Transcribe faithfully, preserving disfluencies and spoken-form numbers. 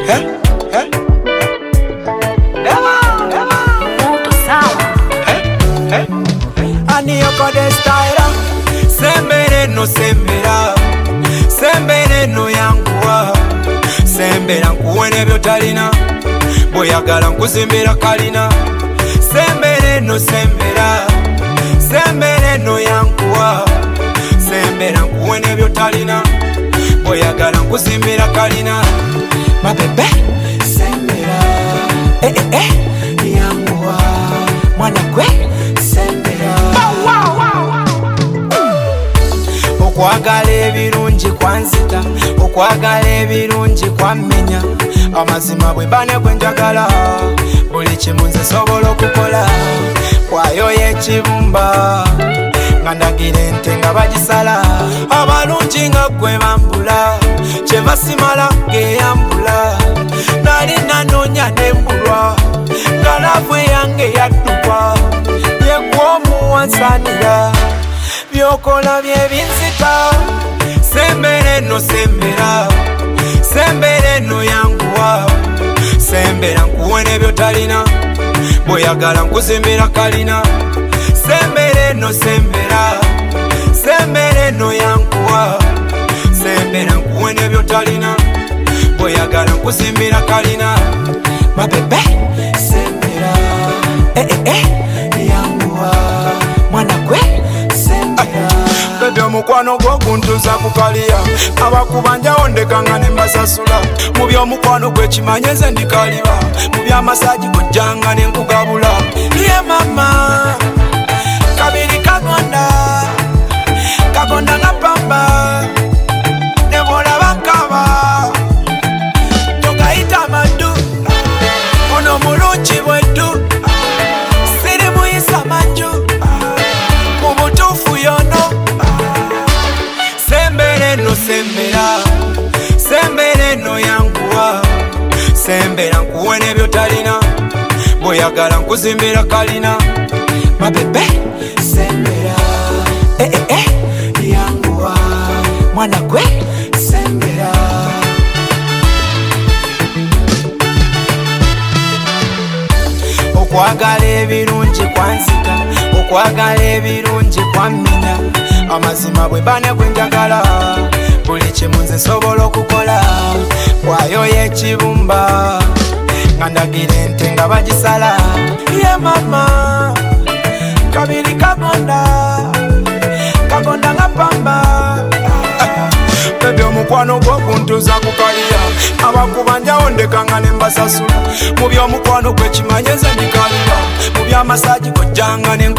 Eh? Eh? Moto sawa. Eh? Eh? Aniyoko de style. Sembere no sembera. Sembere no yanguwa. Sembera nkuwene byotalina. Boyagala nkuzimbira kalina. Sembere no sembera. Sembere no yanguwa. Sembera nkuwene byotalina. Boyagala nkuzimbira kalina. My baby, sembera. Eh eh eh. Yanguwa. Mwana kwe, sembera. Okwagala ebirungi kwanzita, okwagala ebirungi kwammenya. Amazima bwe bane kwenjagala, buli kimu nze sobola okukola. Kwayo y'ekibumba, nga ndagira ente nga bagisala. Abalungi nga gwe bambula, kye basimala ng'eyambula. Nali nanoonya nembulwa, nga laavu eyange yadduka. Yegw'omuwansanira, byokola bye binzita. Sembere no sembera, sembere no yanguwa. Sembera nkuwene byotalina, boyagala nkuzimbira kalina. Sembere no sembera, sembere no yanguwa. Sembera nkuwene byotalina, boyagala nkuzimbira kalina. My baby, sembera. Eh eh eh, yanguwa. Mwana kwe, sembera. Bebe omukwano gwo guntuza kukaliya. Abakubanjawo ndekanga ne mbasasula. Mu by'omukwano gwe kimanye nze ndikaliba. Mu by'amasaji gujjanga ne nkugabula. Ye mama, kabiri kagonda, kagonda nga pamba. Ne bw'olaba nkaba, togayita maddu. Ono mulungi bweddu, siri muyisa manju. Mu butuufu yono. Sembere no sembera, sembere no yanguwa. Sembera nkuwene byotalina, boyagala nkuzimbira kalina. My baby, sembera. Eh eh eh, yanguwa. Mwana kwe, sembera. Okwagala ebirungi kwanzita, okwagala ebirungi kwammenya. Amazima bwe bane kwenjagala, buli kimu nze nsobola okukola. Kwayo y'ekibumba, nga ndagira ente nga bagisala. Ye mama, kabiri kagonda, kagonda nga pamba. Bebe omukwano gwo guntuza kukaliya. Abakubanjawo ndekanga ne mbasasula. Mu by'omukwano gwe kimanye nze ndikaliba. Mu by'amasaji gujjanga ne